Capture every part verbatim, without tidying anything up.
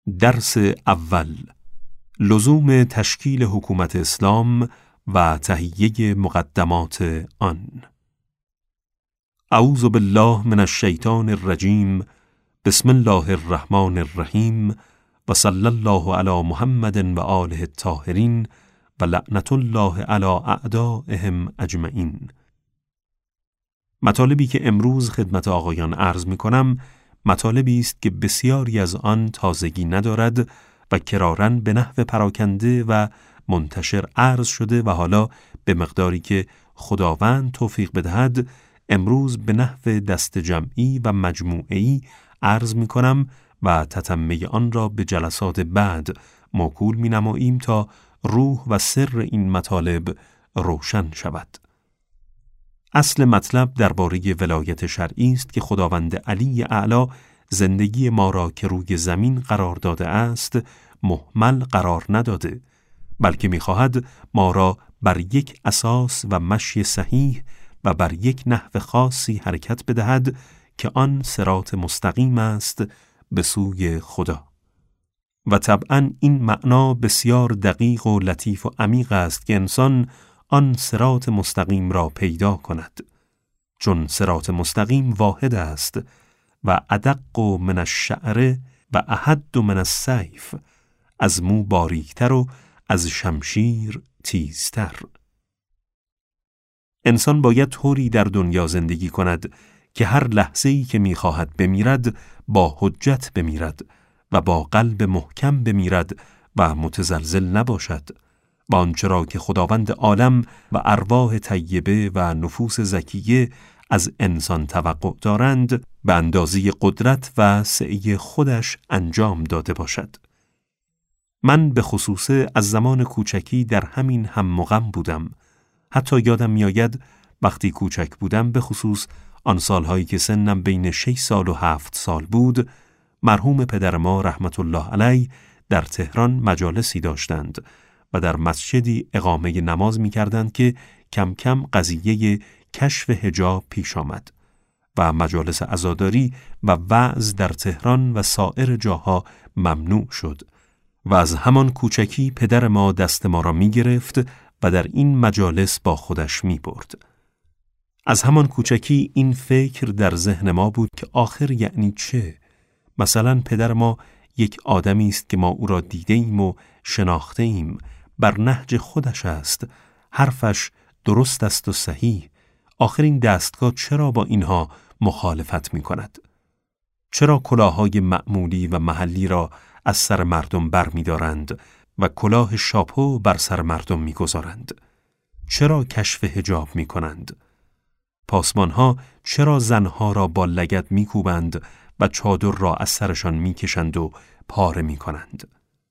درس اول، لزوم تشکیل حکومت اسلام و تهیه مقدمات آن. اعوذ بالله من الشیطان الرجیم. بسم الله الرحمن الرحیم و صلی الله علی محمد و آله الطاهرین و لعنت الله علی اعدائهم اجمعین. مطالبی که امروز خدمت آقایان عرض می کنم مطالبی است که بسیاری از آن تازگی ندارد و کراراً به نحو پراکنده و منتشر عرض شده و حالا به مقداری که خداوند توفیق بدهد امروز به نحو دست جمعی و مجموعی عرض می کنم و تتمه آن را به جلسات بعد موکول می نماییم تا روح و سر این مطالب روشن شود. اصل مطلب درباره ولایت شرعی است که خداوند علی اعلی زندگی ما را که روی زمین قرار داده است مهمل قرار نداده، بلکه می‌خواهد ما را بر یک اساس و مشی صحیح و بر یک نحو خاصی حرکت بدهد که آن صراط مستقیم است به سوی خدا. و طبعاً این معنا بسیار دقیق و لطیف و عمیق است که انسان آن صراط مستقیم را پیدا کند، چون صراط مستقیم واحد است و ادق من الشعر و احد من السیف، از مو باریکتر و از شمشیر تیزتر. انسان باید طوری در دنیا زندگی کند که هر لحظه‌ای که می‌خواهد بمیرد با حجت بمیرد و با قلب محکم بمیرد و متزلزل نباشد و آنچه را که خداوند عالم و ارواح طیبه و نفوس زکیه از انسان توقع دارند به اندازه قدرت و سعی خودش انجام داده باشد. من به خصوص از زمان کوچکی در همین هم مغم بودم. حتی یادم میآید وقتی کوچک بودم، به خصوص آن سالهایی که سنم بین شش سال و هفت سال بود، مرحوم پدر ما رحمت الله علیه در تهران مجالسی داشتند و در مسجدی اقامه نماز می کردند که کم کم قضیه کشف حجاب پیش آمد و مجالس عزاداری و وعظ در تهران و سایر جاها ممنوع شد و از همان کوچکی پدر ما دست ما را می گرفت و در این مجالس با خودش می برد. از همان کوچکی این فکر در ذهن ما بود که آخر یعنی چه؟ مثلا پدر ما یک آدمی است که ما او را دیده ایم و شناخته ایم، بر نهج خودش است، حرفش درست است و صحیح. آخر این دستگاه چرا با اینها مخالفت می کند؟ چرا کلاههای معمولی و محلی را از سر مردم بر می دارند و کلاه شاپو بر سر مردم می گذارند؟ چرا کشف حجاب می کنند؟ پاسبانها چرا زنها را با لگد می کوبند و چادر را از سرشان می کشند و پاره می کنند؟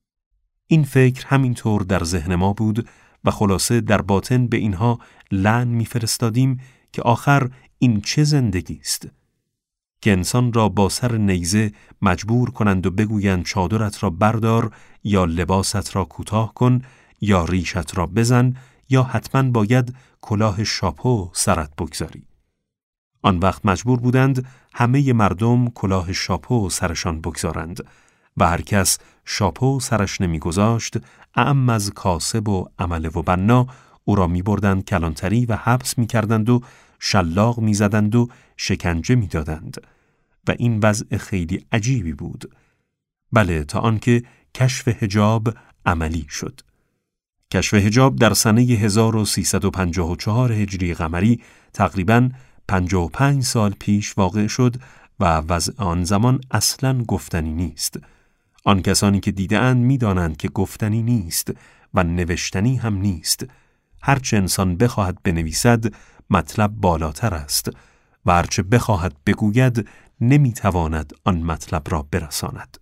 این فکر همینطور در ذهن ما بود و خلاصه در باطن به اینها لعن می فرستادیم که آخر این چه زندگی است که انسان را با سر نیزه مجبور کنند و بگویند چادرت را بردار یا لباست را کوتاه کن یا ریشت را بزن یا حتما باید کلاه شاپو سرت بگذاری. آن وقت مجبور بودند همه مردم کلاه شاپو سرشان بگذارند و هر کس شاپو سرش نمیگذاشت، اعم از کاسب و عمله و بنا او را می بردند کلانتری و حبس می کردند و شلاق می زدند و شکنجه می دادند و این وضع خیلی عجیبی بود. بله، تا آنکه کشف حجاب عملی شد. کشف حجاب در سنه هزار و سیصد و پنجاه و چهار هجری قمری تقریباً پنجاه و پنج سال پیش واقع شد و وضع آن زمان اصلاً گفتنی نیست. آن کسانی که دیده‌اند می‌دانند که گفتنی نیست و نوشتنی هم نیست. هرچه انسان بخواهد بنویسد مطلب بالاتر است و هرچه بخواهد بگوید نمی‌تواند آن مطلب را برساند.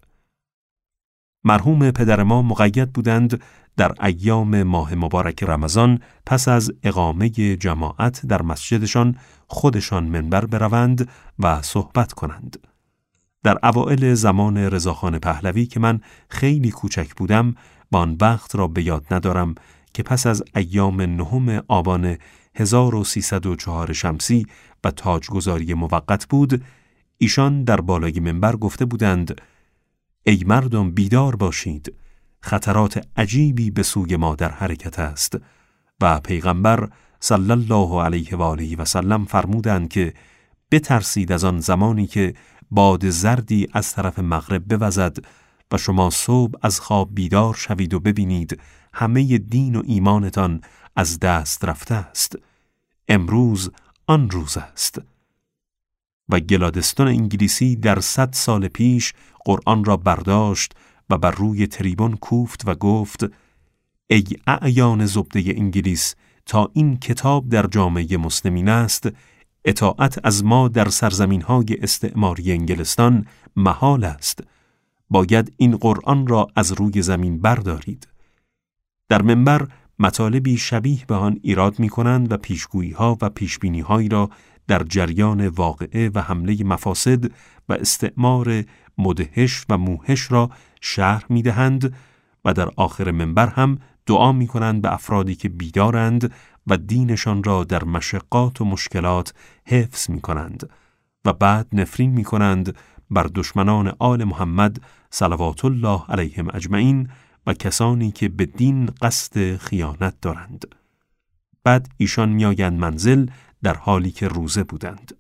مرحوم پدر ما مقید بودند در ایام ماه مبارک رمضان پس از اقامه جماعت در مسجدشان خودشان منبر بروند و صحبت کنند. در اوائل زمان رضاخان پهلوی که من خیلی کوچک بودم و آن وقت را به یاد ندارم که پس از ایام نهم آبان هزار و سیصد و چهار شمسی و تاجگذاری موقت بود، ایشان در بالای منبر گفته بودند ای مردم بیدار باشید، خطرات عجیبی به سوی ما در حرکت است. و پیغمبر صلی الله علیه و آله و سلم فرمودند که بترسید از آن زمانی که باد زردی از طرف مغرب بوزد و شما صبح از خواب بیدار شوید و ببینید همه دین و ایمانتان از دست رفته است. امروز آن روز است. و گلادستون انگلیسی در صد سال پیش قرآن را برداشت و بر روی تریبون کوفت و گفت: ای اعیان زبده انگلیس، تا این کتاب در جامعه مسلمین است، اطاعت از ما در سرزمین‌های استعماری انگلستان محال است. باید این قرآن را از روی زمین بردارید. در منبر مطالبی شبیه به آن ایراد می‌کنند و پیشگویی‌ها و پیشبینی‌هایی را در جریان واقعه و حمله مفاسد و استعمار مدهش و موهش را شرح می‌دهند و در آخر منبر هم دعا می‌کنند به افرادی که بیدارند و دینشان را در مشقات و مشکلات حفظ می‌کنند و بعد نفرین می‌کنند بر دشمنان آل محمد صلوات الله علیهم اجمعین و کسانی که به دین قصد خیانت دارند. بعد ایشان میآیند منزل در حالی که روزه بودند.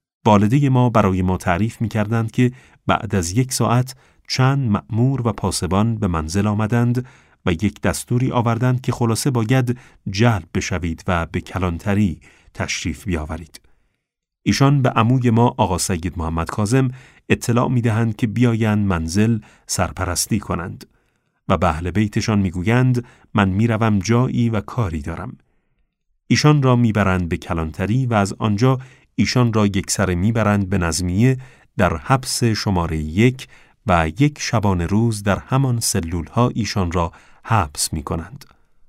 والده ما برای ما تعریف می‌کردند که بعد از یک ساعت چند مأمور و پاسبان به منزل آمدند و یک دستوری آوردند که خلاصه باید جلب بشوید و به کلانتری تشریف بیاورید. ایشان به عموی ما آقا سید محمد کاظم اطلاع می‌دهند که بیایند منزل سرپرستی کنند و به اهل بیتشان می‌گویند من می‌روم جایی و کاری دارم. ایشان را می‌برند به کلانتری و از آنجا ایشان را یکسره می‌برند به نظمیه در حبس شماره یک و یک شبانه روز در همان سلول‌ها ایشان را حبس می‌کنند.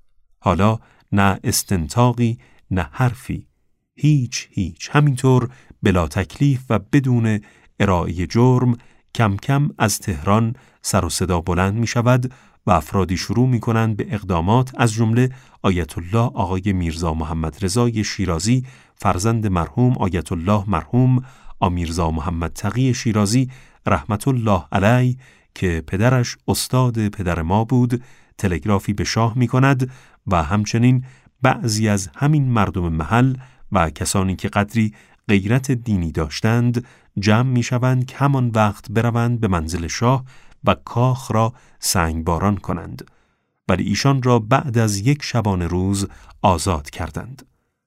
حالا نه استنطاقی نه حرفی، هیچ هیچ، همینطور بلا تکلیف و بدون ارائه جرم کم کم از تهران سر و صدا بلند می شود و افرادی شروع می کنند به اقدامات، از جمله آیت الله آقای میرزا محمد رضای شیرازی فرزند مرحوم آیت الله مرحوم آمیرزا محمد تقی شیرازی رحمت الله علیه که پدرش استاد پدر ما بود تلگرافی به شاه می کند و همچنین بعضی از همین مردم محل و کسانی که قدری غیرت دینی داشتند جمع می شوند که همان وقت بروند به منزل شاه و کاخ را سنگباران کنند، ولی ایشان را بعد از یک شبانه روز آزاد کردند.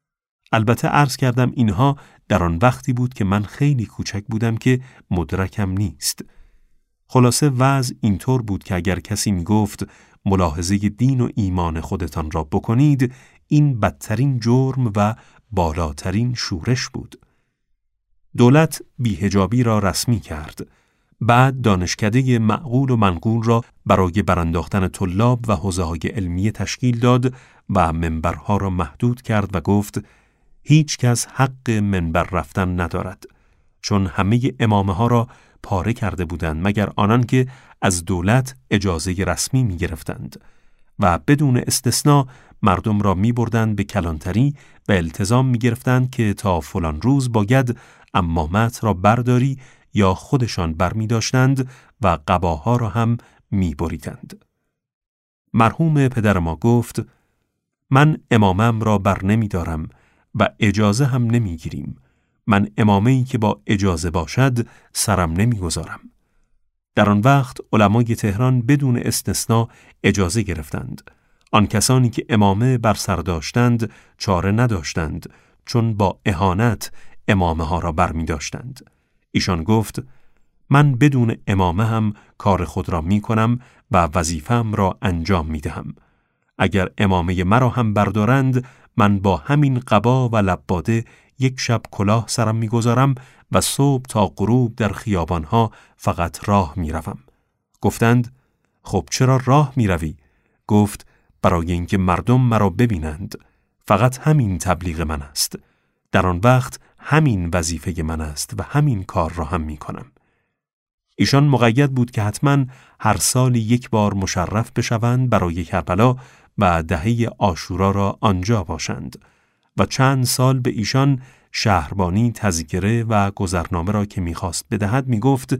البته عرض کردم اینها در آن وقتی بود که من خیلی کوچک بودم که مدرکم نیست. خلاصه وضع اینطور بود که اگر کسی می گفت ملاحظه دین و ایمان خودتان را بکنید، این بدترین جرم و بالاترین شورش بود. دولت بی‌حجابی را رسمی کرد. بعد دانشکده معقول و منقول را برای برانداختن طلاب و حوزه‌های علمیه تشکیل داد و منبرها را محدود کرد و گفت هیچ کس حق منبر رفتن ندارد، چون همه امامه ها را پاره کرده بودند مگر آنان که از دولت اجازه رسمی می گرفتند و بدون استثناء مردم را می بردند به کلانتری و التزام می گرفتند که تا فلان روز باید عمامت را برداری یا خودشان بر می داشتند و قباها را هم می بریدند. مرحوم پدر ما گفت من امامم را بر نمی دارم و اجازه هم نمی گیریم. من امامه‌ای که با اجازه باشد سرم نمی گذارم. در آن وقت علمای تهران بدون استثناء اجازه گرفتند. آن کسانی که امامه بر سر داشتند چاره نداشتند، چون با اهانت امامه ها را بر می داشتند. ایشان گفت من بدون امامه هم کار خود را می کنم و وظیفه‌ام را انجام می دهم. اگر امامه مرا هم بردارند من با همین قبا و لباده یک شب کلاه سرم می گذارم و صبح تا غروب در خیابانها فقط راه می روم. گفتند خب چرا راه می روی؟ گفت برای اینکه مردم مرا ببینند. فقط همین تبلیغ من است. در آن وقت همین وظیفه من است و همین کار را هم می کنم. ایشان مقید بود که حتما هر سال یک بار مشرف بشوند برای کربلا و دهه عاشورا را آنجا باشند و چند سال به ایشان شهربانی تذکره و گذرنامه را که می‌خواست بدهد می‌گفت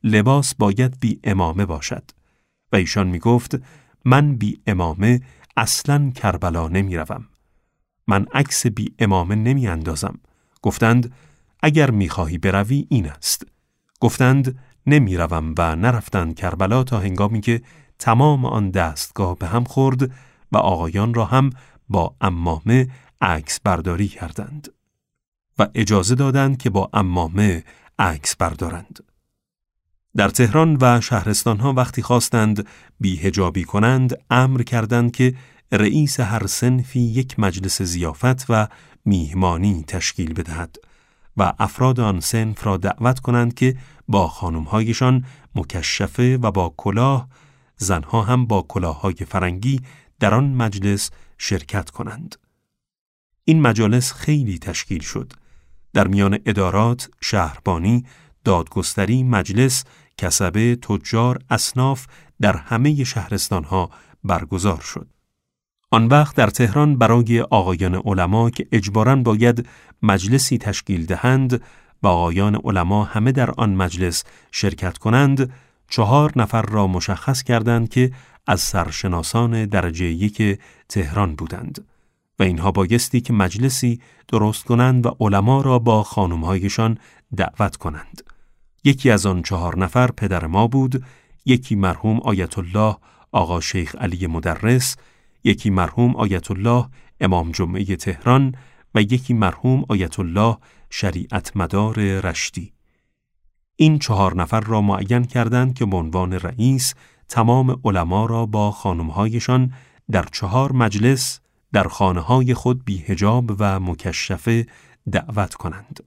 لباس باید بی امامه باشد. و ایشان می گفت من بی امامه اصلاً کربلا نمی روم. من عکس بی امامه نمی اندازم. گفتند اگر می خواهی بروی این است. گفتند نمی روم و نرفتند کربلا تا هنگامی که تمام آن دستگاه به هم خورد و آقایان را هم با عمامه عکس برداری کردند و اجازه دادند که با عمامه عکس بردارند. در تهران و شهرستانها وقتی خواستند بی‌حجابی کنند امر کردند که رئیس هر صنفی یک مجلس ضیافت و میهمانی تشکیل بدهد و افراد آن صنف را دعوت کنند که با خانم‌هایشان مکشفه و با کلاه، زنها هم با کلاه‌های فرنگی در آن مجلس شرکت کنند. این مجالس خیلی تشکیل شد. در میان ادارات، شهربانی، دادگستری، مجلس، کسبه، تجار، اصناف در همه شهرستانها برگزار شد. آن وقت در تهران برای آقایان علما که اجباراً باید مجلسی تشکیل دهند و آقایان علما همه در آن مجلس شرکت کنند، چهار نفر را مشخص کردند که از سرشناسان درجه یک تهران بودند و اینها بایستی که مجلسی درست کنند و علما را با خانم‌هایشان دعوت کنند. یکی از آن چهار نفر پدر ما بود، یکی مرحوم آیت الله آقا شیخ علی مدرس، یکی مرحوم آیت الله امام جمعه تهران و یکی مرحوم آیت الله شریعت مدار رشتی. این چهار نفر را معین کردند که به عنوان رئیس تمام علما را با خانم‌هایشان در چهار مجلس در خانه‌های خود بی حجاب و مکشفه دعوت کنند.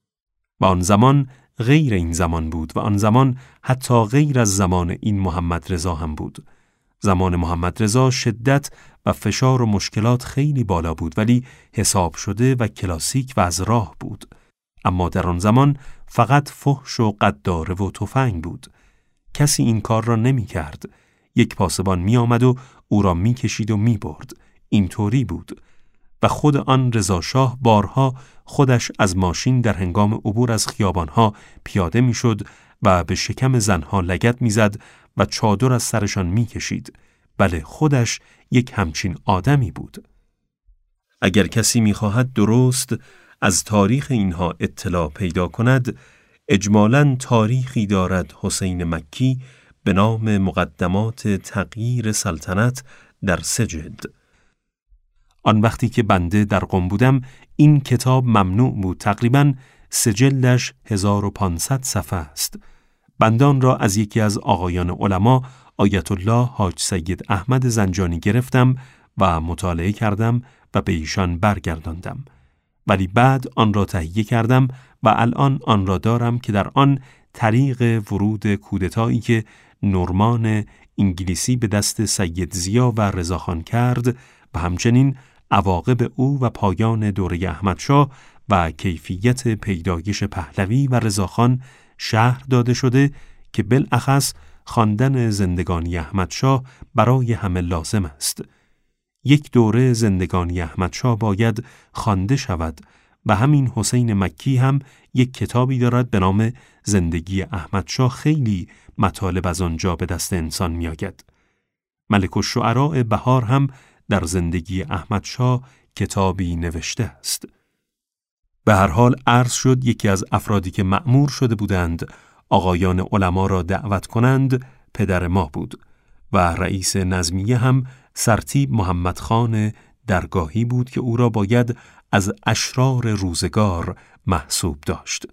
و آن زمان غیر این زمان بود و آن زمان حتی غیر از زمان این محمد رضا هم بود. زمان محمد رضا شدت و فشار و مشکلات خیلی بالا بود ولی حساب شده و کلاسیک و از راه بود. اما در آن زمان فقط فحش و قداره و تفنگ بود. کسی این کار را نمی کرد. یک پاسبان می آمد و او را می کشید و می برد. اینطوری بود. و خود آن رضا شاه بارها خودش از ماشین در هنگام عبور از خیابانها پیاده می شد و به شکم زنها لگد می زد و چادر از سرشان می کشید. بله خودش یک همچین آدمی بود. اگر کسی می خواهد درست از تاریخ اینها اطلاع پیدا کند، اجمالاً تاریخی دارد حسین مکی به نام مقدمات تغییر سلطنت در سه جلد. آن وقتی که بنده در قم بودم این کتاب ممنوع بود. تقریباً سه جلدش هزار و پانصد صفحه است. بندان را از یکی از آقایان علما آیت الله حاج سید احمد زنجانی گرفتم و مطالعه کردم و به ایشان برگرداندم. ولی بعد آن را تهیه کردم و الان آن را دارم که در آن طریق ورود کودتایی که نورمان انگلیسی به دست سید ضیا و رضاخان کرد و همچنین عواقب او و پایان دوره احمدشاه و کیفیت پیدایش پهلوی و رضاخان شرح داده شده که بالاخص خواندن زندگانی احمدشاه برای همه لازم است. یک دوره زندگانی احمدشاه باید خوانده شود و همین حسین مکی هم یک کتابی دارد به نام زندگی احمدشاه. خیلی مطالب از آنجا به دست انسان می آید. ملک الشعراء بهار هم در زندگی احمدشاه کتابی نوشته است. به هر حال عرض شد یکی از افرادی که مأمور شده بودند آقایان علما را دعوت کنند پدر ما بود و رئیس نظمیه هم سرتیب محمد خان درگاهی بود که او را باید از اشرار روزگار محسوب داشت.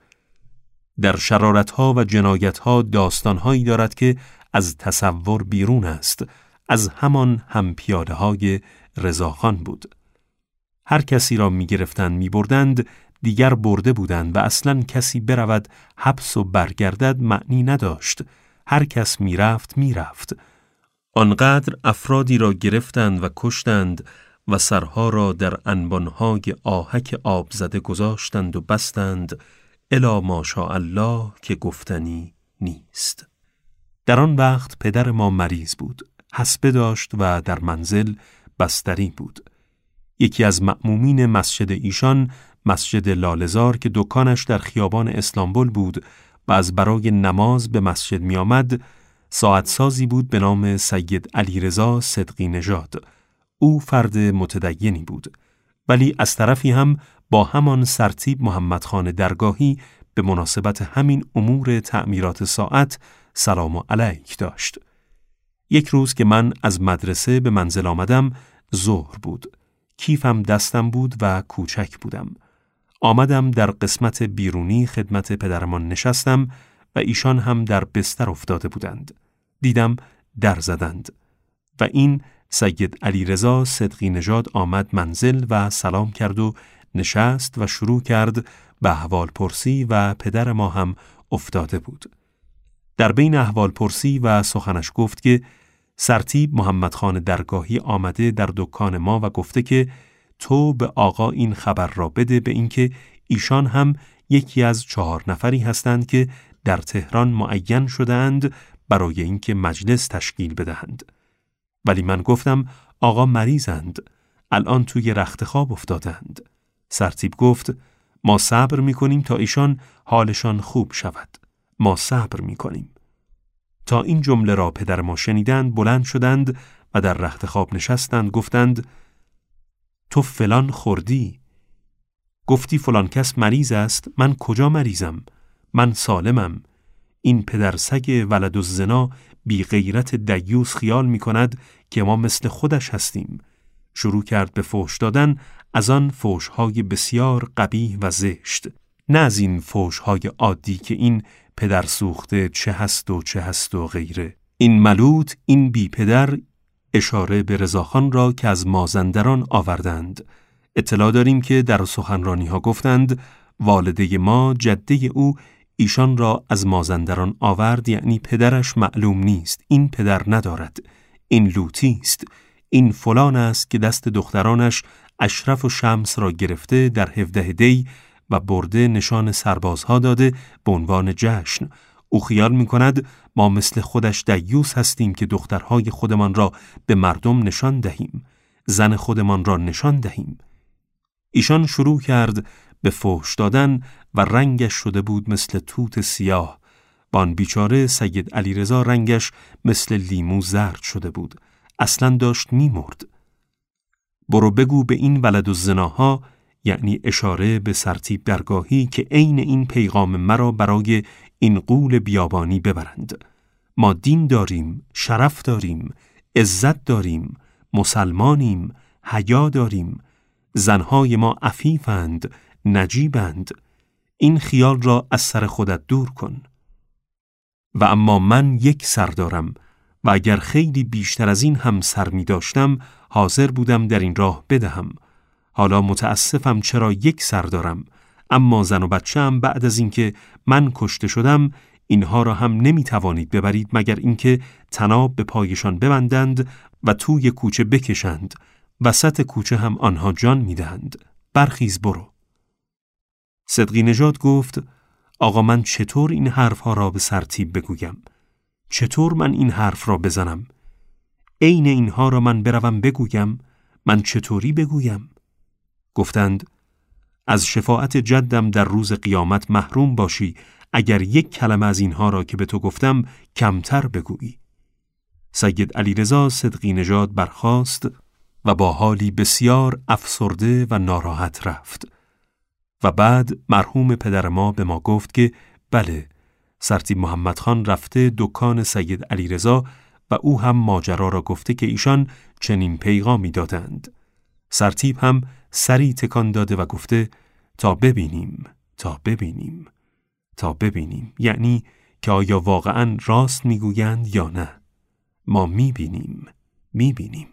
در شرارتها و جنایتها داستانهایی دارد که از تصور بیرون است. از همان هم پیاده های رضاخان بود. هر کسی را می گرفتند می بردند، دیگر برده بودند و اصلاً کسی برود حبس و برگردد معنی نداشت. هر کس می رفت می رفت. آنقدر افرادی را گرفتند و کشتند و سرها را در انبانهای آهک آب زده گذاشتند و بستند الا ماشاءالله که گفتنی نیست. در آن وقت پدر ما مریض بود. حصبه داشت و در منزل بستری بود. یکی از مأمومین مسجد ایشان مسجد لاله‌زار که دکانش در خیابان اسلامبول بود و از برای نماز به مسجد می آمد، ساعت سازی بود به نام سید علیرضا صدقی نژاد. او فرد متدینی بود، ولی از طرفی هم با همان سرتیپ محمدخان درگاهی به مناسبت همین امور تعمیرات ساعت سلام علیک داشت. یک روز که من از مدرسه به منزل آمدم، ظهر بود. کیفم دستم بود و کوچک بودم. آمدم در قسمت بیرونی خدمت پدرمان نشستم و ایشان هم در بستر افتاده بودند. دیدم در زدند و این سید علیرضا صدقی نژاد آمد منزل و سلام کرد و نشست و شروع کرد به احوال پرسی و پدر ما هم افتاده بود. در بین احوال پرسی و سخنش گفت که سرتیپ محمدخان درگاهی آمده در دکان ما و گفته که تو به آقا این خبر را بده، به اینکه ایشان هم یکی از چهار نفری هستند که در تهران معین شدند برای اینکه مجلس تشکیل بدهند. ولی من گفتم آقا مریضند، الان توی رخت خواب افتادند. سرتیپ گفت ما صبر میکنیم تا ایشان حالشان خوب شود. ما صبر میکنیم. تا این جمله را پدر ما شنیدند بلند شدند و در رخت خواب نشستند. گفتند تو فلان خوردی؟ گفتی فلان کس مریض است. من کجا مریضم؟ من سالمم. این پدر سگ ولد الزنا بی غیرت دیوس خیال می کند که ما مثل خودش هستیم. شروع کرد به فحش دادن، از آن فحش‌های بسیار قبیح و زشت، نه از این فحش‌های عادی که این پدر سوخته چه هست و چه هست و غیره. این ملوت، این بی پدر، اشاره به رضاخان را که از مازندران آوردند. اطلاع داریم که در سخنرانی ها گفتند والده ما، جده او، ایشان را از مازندران آورد، یعنی پدرش معلوم نیست. این پدر ندارد، این لوتی است، این فلان است که دست دخترانش اشرف و شمس را گرفته در هفده دی و برده نشان سربازها داده به عنوان جشن. او خیال می کند ما مثل خودش دیوس هستیم که دخترهای خودمان را به مردم نشان دهیم، زن خودمان را نشان دهیم. ایشان شروع کرد به فحش دادن و رنگش شده بود مثل توت سیاه. بان بیچاره سید علیرضا رنگش مثل لیمو زرد شده بود. اصلا داشت می مرد. برو بگو به این ولد الزناها، یعنی اشاره به سرتیپ درگاهی، که عین این پیغام مرا برای این غول بیابانی ببرند. ما دین داریم، شرف داریم، عزت داریم، مسلمانیم، حیا داریم. زنهای ما عفیفند، نجیبند. این خیال را از سر خودت دور کن. و اما من یک سر دارم و اگر خیلی بیشتر از این هم سر می داشتم حاضر بودم در این راه بدهم. حالا متاسفم چرا یک سر دارم، اما زن و بچه‌ام بعد از اینکه من کشته شدم اینها را هم نمی توانید ببرید مگر اینکه طناب به پایشان ببندند و توی کوچه بکشند. وسط کوچه هم آنها جان می دهند. برخیز برو. صدقی نژاد گفت آقا من چطور این حرفها را به سرتیپ بگویم؟ چطور من این حرف را بزنم؟ عین اینها را من بروم بگویم؟ من چطوری بگویم؟ گفتند از شفاعت جدم در روز قیامت محروم باشی اگر یک کلمه از اینها را که به تو گفتم کمتر بگویی. سید علیرضا صدقی نژاد برخاست و با حالی بسیار افسرده و ناراحت رفت. و بعد مرحوم پدر ما به ما گفت که بله، سرتیپ محمدخان رفته دکان سید علیرضا و او هم ماجرا را گفته که ایشان چنین پیغامی دادند. سرتیپ هم سری تکان داده و گفته تا ببینیم، تا ببینیم، تا ببینیم، یعنی که آیا واقعاً راست میگویند یا نه. ما میبینیم، میبینیم.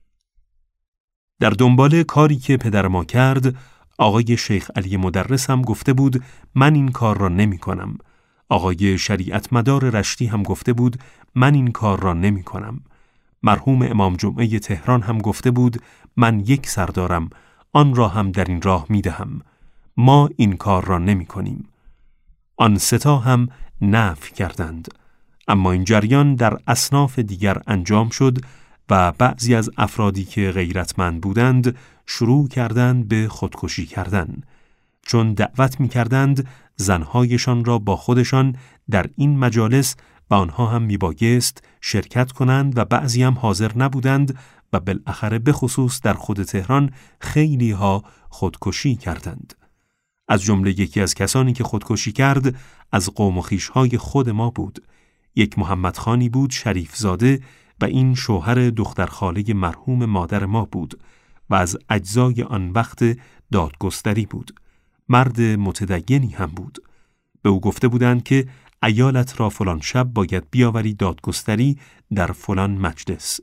در دنبال کاری که پدر ما کرد، آقای شیخ علی مدرس هم گفته بود من این کار را نمی کنم. آقای شریعت مدار رشتی هم گفته بود من این کار را نمی کنم. مرحوم امام جمعه تهران هم گفته بود من یک سر دارم، آن را هم در این راه می دهم. ما این کار را نمی کنیم. آن ستا هم نفی کردند. اما این جریان در اصناف دیگر انجام شد و بعضی از افرادی که غیرتمند بودند شروع کردند به خودکشی کردن، چون دعوت می کردند زنهایشان را با خودشان در این مجالس و آنها هم میبایست شرکت کنند و بعضی هم حاضر نبودند و بالاخره به خصوص در خود تهران خیلی ها خودکشی کردند. از جمله یکی از کسانی که خودکشی کرد از قوم و خویش‌های خود ما بود. یک محمد خانی بود شریف زاده و این شوهر دختر خاله مرحوم مادر ما بود و از اجزای آن وقت دادگستری بود. مرد متدینی هم بود. به او گفته بودند که عیالت را فلان شب باید بیاوری دادگستری در فلان مجلس.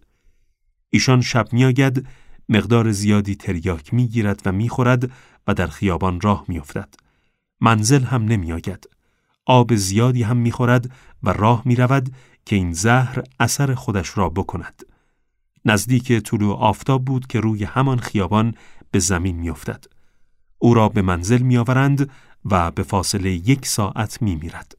ایشان شب میآید، مقدار زیادی تریاک میگیرد و میخورد و در خیابان راه میافتد. منزل هم نمیآید. آب زیادی هم میخورد و راه میرود که این زهر اثر خودش را بکند. نزدیک طلوع آفتاب بود که روی همان خیابان به زمین میافتد. او را به منزل میآورند و به فاصله یک ساعت میمیرد.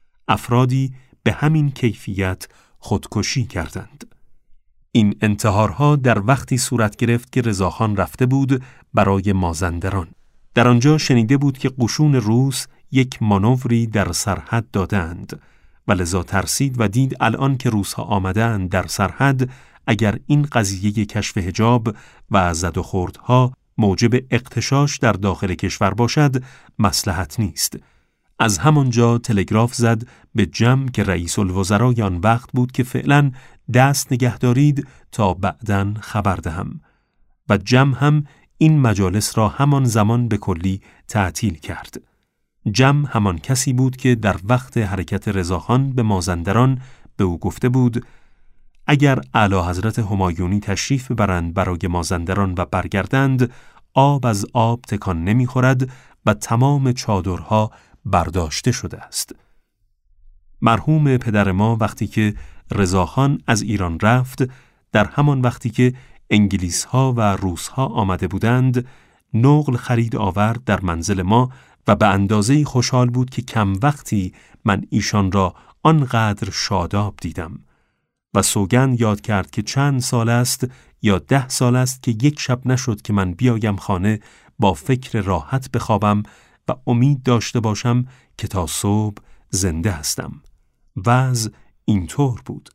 افرادی به همین کیفیت خودکشی کردند. این انتحارها در وقتی صورت گرفت که رضاخان رفته بود برای مازندران. در آنجا شنیده بود که قشون روس یک مانوری در سرحد دادند و لذا ترسید و دید الان که روس‌ها آمدند در سرحد، اگر این قضیه کشف حجاب و زد و خوردها موجب اغتشاش در داخل کشور باشد مصلحت نیست. از همانجا تلگراف زد به جم که رئیس الوزرای آن وقت بود که فعلا دست نگه دارید تا بعداً خبر دهم. و جم هم این مجالس را همان زمان به کلی تعطیل کرد. جم همان کسی بود که در وقت حرکت رضاخان به مازندران به او گفته بود اگر اعلی حضرت همایونی تشریف ببرند برای مازندران و برگردند، آب از آب تکان نمی‌خورد و تمام چادرها برداشته شده است. مرحوم پدر ما وقتی که رضاخان از ایران رفت، در همان وقتی که انگلیس‌ها و روس‌ها آمده بودند، نقل خرید آورد در منزل ما و به اندازه‌ای خوشحال بود که کم وقتی من ایشان را آنقدر شاداب دیدم و سوگند یاد کرد که چند سال است یا ده سال است که یک شب نشد که من بیایم خانه با فکر راحت بخوابم و امید داشته باشم که تا صبح زنده هستم. وضع اینطور بود.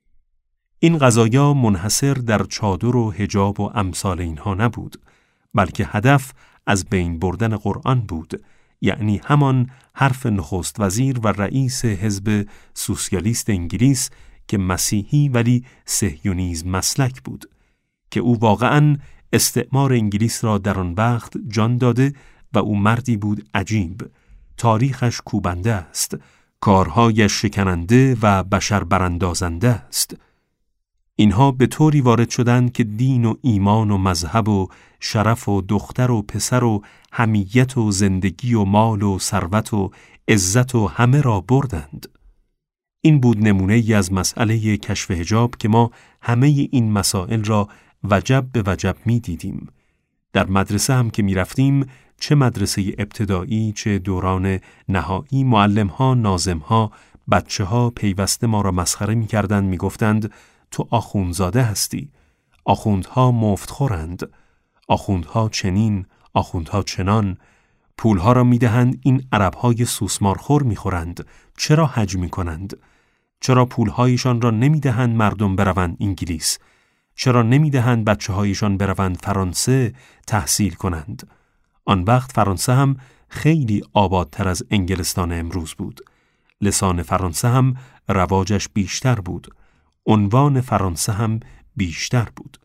این قضایا منحصر در چادر و حجاب و امثال اینها نبود، بلکه هدف از بین بردن قرآن بود، یعنی همان حرف نخست وزیر و رئیس حزب سوسیالیست انگلیس که مسیحی ولی صهیونیسم مسلک بود، که او واقعاً استعمار انگلیس را در آن وقت جان داده و او مردی بود عجیب. تاریخش کوبنده است، کارهایش شکننده و بشر براندازنده است. اینها به طوری وارد شدند که دین و ایمان و مذهب و شرف و دختر و پسر و حمیت و زندگی و مال و ثروت و عزت و همه را بردند. این بود نمونه ای از مسئله کشف حجاب که ما همه این مسائل را وجب به وجب می دیدیم. در مدرسه هم که می رفتیم، چه مدرسه ابتدایی چه دوران نهایی، معلم‌ها، ناظم‌ها، بچه‌ها پیوسته ما را مسخره می‌کردند، می‌گفتند تو آخوندزاده هستی، آخوندها مفتخورند، آخوندها چنین، آخوندها چنان، پولها را می‌دهند این عرب‌های سوسمارخور می‌خورند، چرا حج می‌کنند؟ چرا پولهایشان را نمی‌دهند مردم بروند انگلیس؟ چرا نمی‌دهند بچه‌هایشان بروند فرانسه تحصیل کنند؟ آن وقت فرانسه هم خیلی آبادتر از انگلستان امروز بود. لسان فرانسه هم رواجش بیشتر بود. عنوان فرانسه هم بیشتر بود.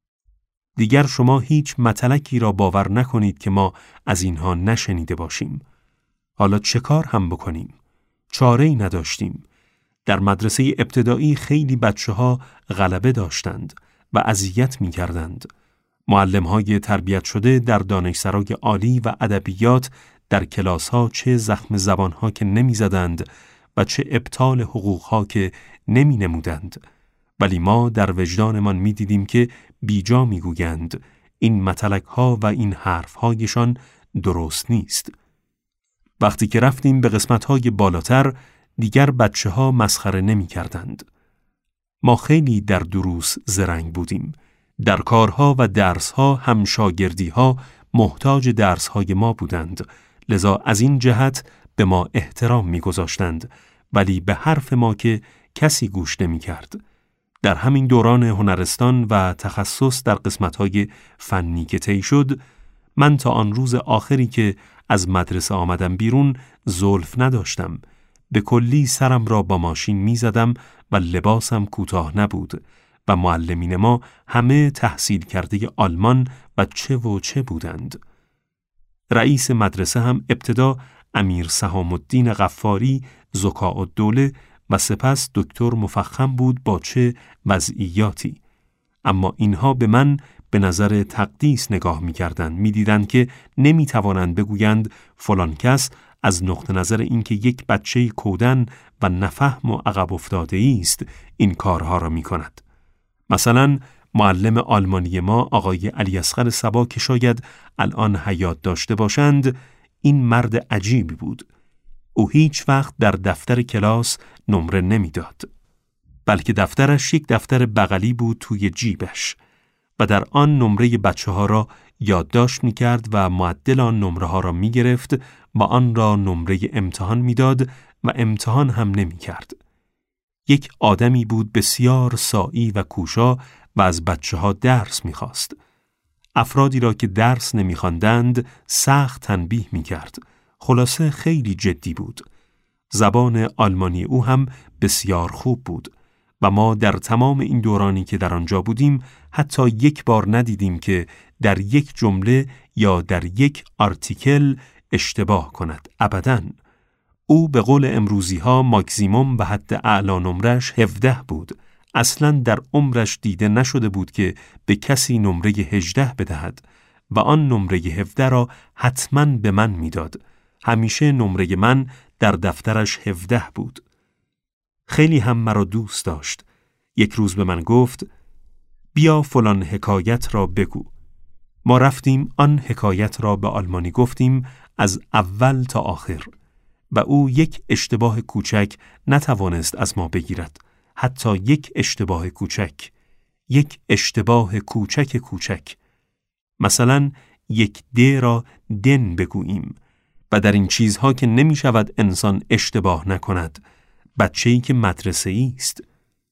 دیگر شما هیچ مطلقی را باور نکنید که ما از اینها نشنیده باشیم. حالا چه کار هم بکنیم؟ چاره‌ای نداشتیم. در مدرسه ابتدایی خیلی بچه‌ها غلبه داشتند و اذیت می‌کردند. معلم‌های تربیت شده در دانشسرای عالی و ادبیات در کلاس‌ها چه زخم زبان‌ها که نمی‌زدند و چه ابطال حقوق‌ها که نمی‌نمودند، ولی ما در وجدانمان می‌دیدیم که بیجا می‌گویند این مطلق‌ها و این حرف‌هایشان درست نیست. وقتی که رفتیم به قسمت‌های بالاتر، دیگر بچه‌ها مسخره نمی‌کردند. ما خیلی در دروس زرنگ بودیم. در کارها و درسها هم شاگردیها محتاج درسهای ما بودند، لذا از این جهت به ما احترام می‌گذاشتند، ولی به حرف ما که کسی گوش نمی‌کرد. در همین دوران هنرستان و تخصص در قسمت‌های فنی که طی شد، من تا آن روز آخری که از مدرسه آمدم بیرون زلف نداشتم. به کلی سرم را با ماشین می‌زدم و لباسم کوتاه نبود و معلمین ما همه تحصیل کرده آلمان و چه و چه بودند. رئیس مدرسه هم ابتدا امیر سهام الدین غفاری زکاء الدوله و سپس دکتر مفخم بود با چه وضعیاتی. اما اینها به من به نظر تقدیس نگاه می کردند، می دیدند که نمی توانند بگویند فلان کس از نقطه نظر اینکه یک بچه کودن و نفهم و عقب افتاده است این کارها را می کند. مثلا معلم آلمانی ما آقای علی اصغر صبا که شاید الان حیات داشته باشند، این مرد عجیبی بود. او هیچ وقت در دفتر کلاس نمره نمیداد، بلکه دفترش یک دفتر بغلی بود توی جیبش و در آن نمره بچه ها را یادداشت می کرد و معدل آن نمره ها را می گرفت و آن را نمره امتحان می داد و امتحان هم نمی کرد. یک آدمی بود بسیار سائی و کوشا و از بچه ها درس می خواست. افرادی را که درس نمی خواندند سخت تنبیه می کرد. خلاصه خیلی جدی بود. زبان آلمانی او هم بسیار خوب بود و ما در تمام این دورانی که در آنجا بودیم حتی یک بار ندیدیم که در یک جمله یا در یک آرتیکل اشتباه کند. ابداً. او به قول امروزی ها ماکسیموم و حد اعلی نمرش هفده بود. اصلاً در عمرش دیده نشده بود که به کسی نمره هجده بدهد و آن نمره هفده را حتماً به من میداد. همیشه نمره من در دفترش هفده بود. خیلی هم مرا دوست داشت. یک روز به من گفت بیا فلان حکایت را بگو. ما رفتیم آن حکایت را به آلمانی گفتیم از اول تا آخر و او یک اشتباه کوچک نتوانست از ما بگیرد. حتی یک اشتباه کوچک. یک اشتباه کوچک کوچک. مثلا یک د را دن بگوییم و در این چیزها که نمی شود انسان اشتباه نکند. بچه‌ای که مدرسه‌ای است.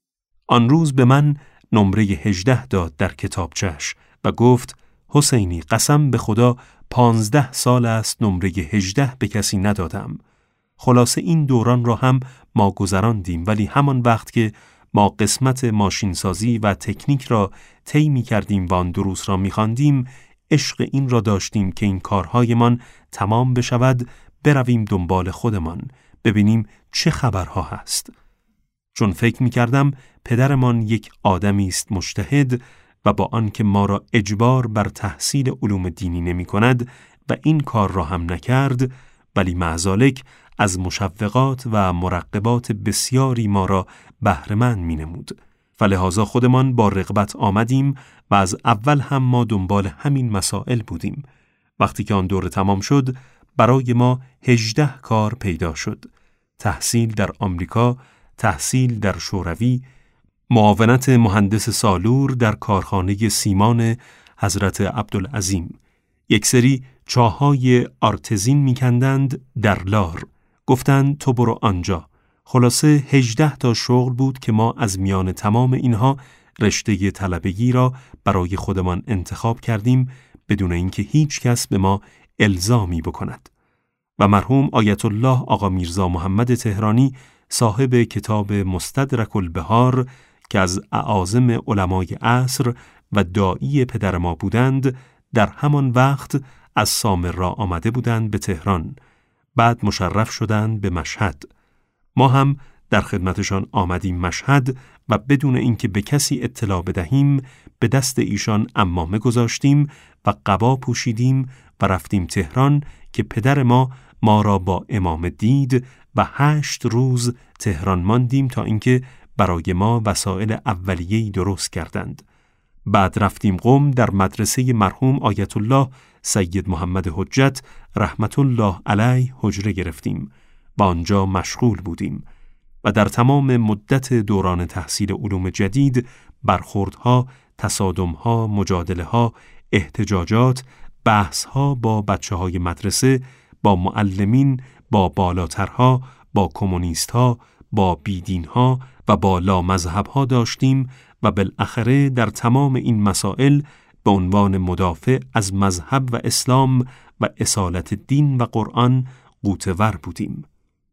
آن روز به من نمره هجده داد در کتابچه‌اش و گفت حسینی قسم به خدا پانزده سال است نمره هجده به کسی ندادم. خلاصه این دوران را هم ما گذراندیم، ولی همان وقت که ما قسمت ماشینسازی و تکنیک را طی می کردیم و آن دروس را می خواندیم، عشق این را داشتیم که این کارهایمان تمام بشود، برویم دنبال خودمان، ببینیم چه خبرها هست. چون فکر می کردم پدرمان یک آدمی است مجتهد و با آنکه ما را اجبار بر تحصیل علوم دینی نمی کند و این کار را هم نکرد، ولی معذالک از مشوقات و مرقبات بسیاری ما را بهره‌مند می نمود. فلهذا خودمان با رغبت آمدیم و از اول هم ما دنبال همین مسائل بودیم. وقتی که آن دوره تمام شد، برای ما هجده کار پیدا شد. تحصیل در آمریکا، تحصیل در شوروی، معاونت مهندس سالور در کارخانه سیمان حضرت عبدالعظیم. یک سری چاهای آرتزین میکندند در لار. گفتند تو برو آنجا. خلاصه هجده تا شغل بود که ما از میان تمام اینها رشته طلبگی را برای خودمان انتخاب کردیم بدون اینکه هیچ کس به ما الزامی بکند. و مرحوم آیت الله آقا میرزا محمد تهرانی صاحب کتاب مستدرک البحار که از اعاظم علمای عصر و داعی پدر ما بودند، در همان وقت از سامرا آمده بودند به تهران. بعد مشرف شدند به مشهد. ما هم در خدمتشان آمدیم مشهد و بدون اینکه به کسی اطلاع بدهیم به دست ایشان عمامه گذاشتیم و قبا پوشیدیم و رفتیم تهران که پدر ما ما را با عمامه دید و هشت روز تهران ماندیم تا اینکه برای ما وسایل اولیه‌ای درست کردند. بعد رفتیم قم در مدرسه مرحوم آیت الله سید محمد حجت رحمت الله علیه حجره گرفتیم و آنجا مشغول بودیم و در تمام مدت دوران تحصیل علوم جدید برخوردها، تصادمها، مجادله‌ها، احتجاجات، بحث‌ها با بچه‌های مدرسه، با معلمین، با بالاترها، با کمونیستها، با بیدینها و با لامذهبها داشتیم و بالاخره در تمام این مسائل به عنوان مدافع از مذهب و اسلام و اصالت دین و قرآن قوتور بودیم.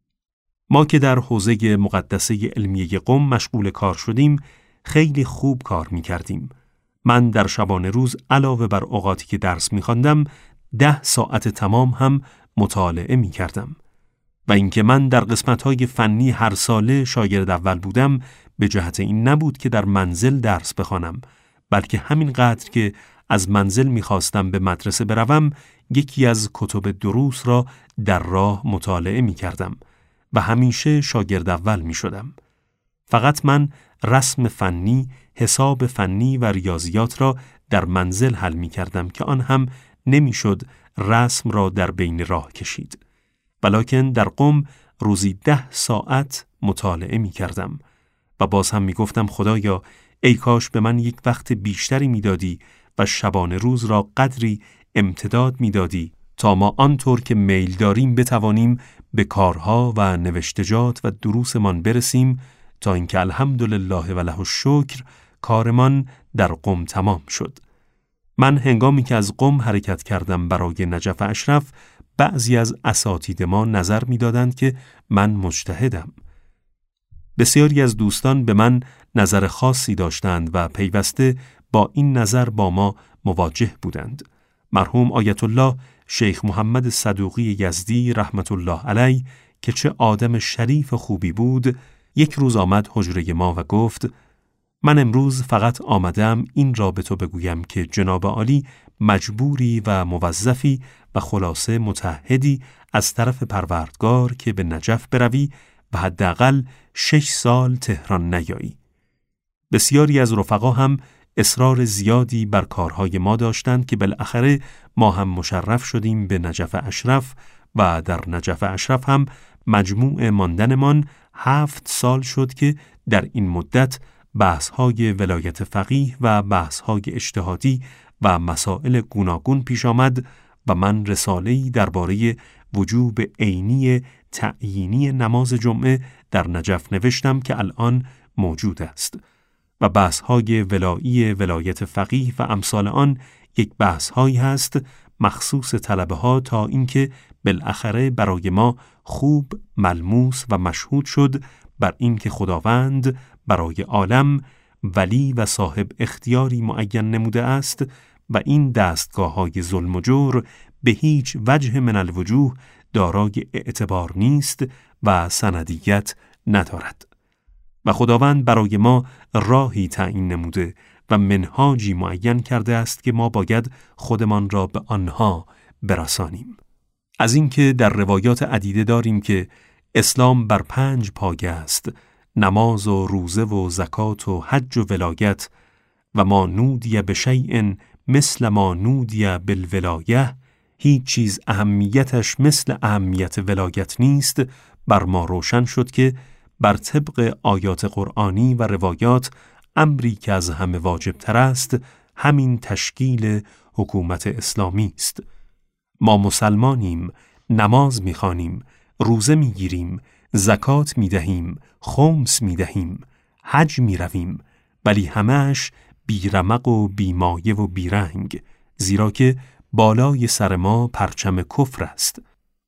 ما که در حوزه مقدسه علمیه قم مشغول کار شدیم، خیلی خوب کار می کردیم. من در شبانه روز علاوه بر اوقاتی که درس می خواندم، ده ساعت تمام هم مطالعه می کردم. و اینکه من در قسمت‌های فنی هر ساله شاگرد اول بودم، به جهت این نبود که در منزل درس بخوانم، بلکه همین قدر که از منزل می‌خواستم به مدرسه بروم، یکی از کتب دروس را در راه مطالعه می‌کردم و همیشه شاگرد اول می‌شدم. فقط من رسم فنی، حساب فنی و ریاضیات را در منزل حل می‌کردم که آن هم نمی‌شد رسم را در بین راه کشید. ولکن در قم روزی ده ساعت مطالعه می کردم و باز هم می گفتم خدایا ای کاش به من یک وقت بیشتری می دادی و شبانه روز را قدری امتداد می دادی تا ما آنطور که میل داریم بتوانیم به کارها و نوشتجات و دروسمان برسیم، تا اینکه الحمدلله و له الشکر کارمان در قم تمام شد. من هنگامی که از قم حرکت کردم برای نجف اشرف، بعضی از اساتید ما نظر می دادند که من مجتهدم. بسیاری از دوستان به من نظر خاصی داشتند و پیوسته با این نظر با ما مواجه بودند. مرحوم آیت الله شیخ محمد صدوقی یزدی رحمت الله علیه که چه آدم شریف خوبی بود، یک روز آمد حجره ما و گفت من امروز فقط آمدم این را به تو بگویم که جناب عالی مجبوری و موظفی و خلاصه متعهدی از طرف پروردگار که به نجف بروی و حداقل شش سال تهران نیایی. بسیاری از رفقا هم اصرار زیادی بر کارهای ما داشتند که بالاخره ما هم مشرف شدیم به نجف اشرف و در نجف اشرف هم مجموع ماندنمان هفت سال شد که در این مدت بحث‌های ولایت فقیه و بحث‌های اجتهادی و مسائل گوناگون پیش آمد و من رساله‌ای درباره وجوب عینی تعیینی نماز جمعه در نجف نوشتم که الان موجود است و بحث‌های ولایی ولایت فقیه و امثال آن یک بحث‌هایی هست مخصوص طلبه‌ها تا اینکه بالاخره برای ما خوب ملموس و مشهود شد بر اینکه خداوند برای عالم ولی و صاحب اختیاری معین نموده است و این دستگاه‌های ظلم و جور به هیچ وجه من الوجوه دارای اعتبار نیست و سندیت ندارد و خداوند برای ما راهی تعیین نموده و منهاجی معین کرده است که ما باید خودمان را به آنها برسانیم. از اینکه در روایات عدیده داریم که اسلام بر پنج پایه است: نماز و روزه و زکات و حج و ولایت، و ما نودی به شیء مثل ما نودی بالولایه، هیچ چیز اهمیتش مثل اهمیت ولایت نیست، بر ما روشن شد که بر طبق آیات قرآنی و روایات امری که از همه واجب تر است همین تشکیل حکومت اسلامی است. ما مسلمانیم، نماز می‌خوانیم، روزه می‌گیریم، زکات می‌دهیم، خمس می‌دهیم، حج می‌رویم، ولی همه‌اش بیرمق و بیمایه و بیرنگ، زیرا که بالای سر ما پرچم کفر است.